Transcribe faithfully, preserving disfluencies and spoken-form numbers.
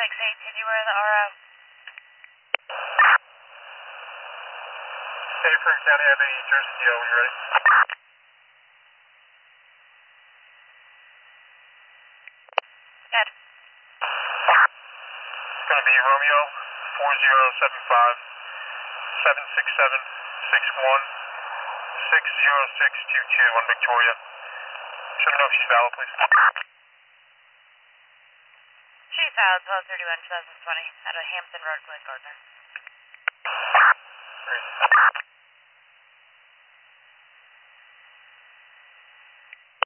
six eight, did you wear the R O? Hey, Frank County, Abbey, Jersey, D O, when you're ready. Good. It's going to be Romeo four zero seven five seven six seven six one six zero six two two on Victoria. Let me know if she's valid, please. She's valid, twelve thirty-one twenty twenty, out of Hampton Road, Glen Gardner. Great.